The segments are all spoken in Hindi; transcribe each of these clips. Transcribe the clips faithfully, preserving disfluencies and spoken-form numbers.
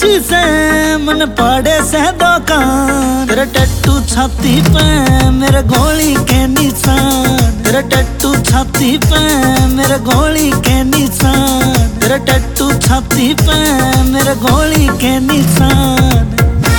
गोली से मन पाड़े से दुकान। तेरा टट्टू छाती पे मेरे गोली के निशान। तेरा टट्टू छाती पे मेरे गोली के निशान। तेरा टट्टू छाती पे मेरे गोली के निशान।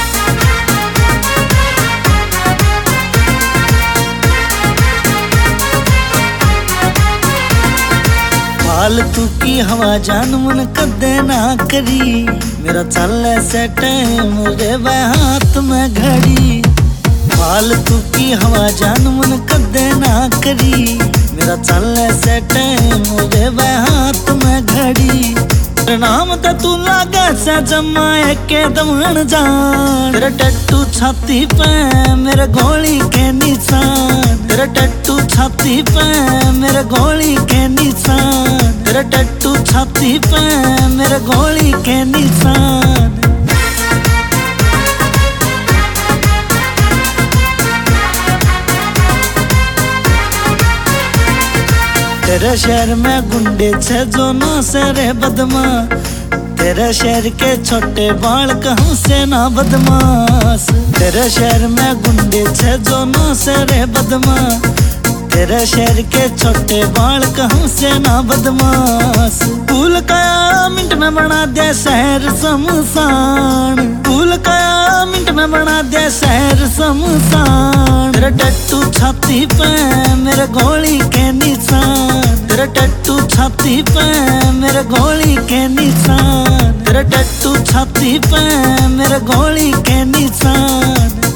फालतू की हवा जान मन कदे ना करी। मेरा चल से टाइम रे वह हाथ में घड़ी। फालतू की हवा जान मन कदे ना करी। मेरा चल से टाइम रे वह हाथ में घड़ी। नाम तो तू लागे से जमाए के दमन जान। तेरा टट्टू छाती पे मेरे गोली के निशान। तेरा टट्टू छाती पे मेरे गोली के निशान। तेरा टट्टू छाती पे मेरे गोली के निशान। तेरे शहर में गुंडे छे जो ना से रे बदमा। तेरे शहर के छोटे बाल कहूँ से ना बदमाश। तेरे शहर में गुंडे छे जो ना से रे बदमा। तेरे शहर के छोटे बाल कहूँ से ना बदमाश। फूल कया मिनट में बना दे शहर शमशान। फूल कया मिनट में बना दे शहर शमशान। तेरा टट्टू छाती पे मेरे गोली के निशान। तेरा टट्टू छाती पे मेरे गोली के निशान। तेरा टट्टू छाती पे मेरे गोली के निशान।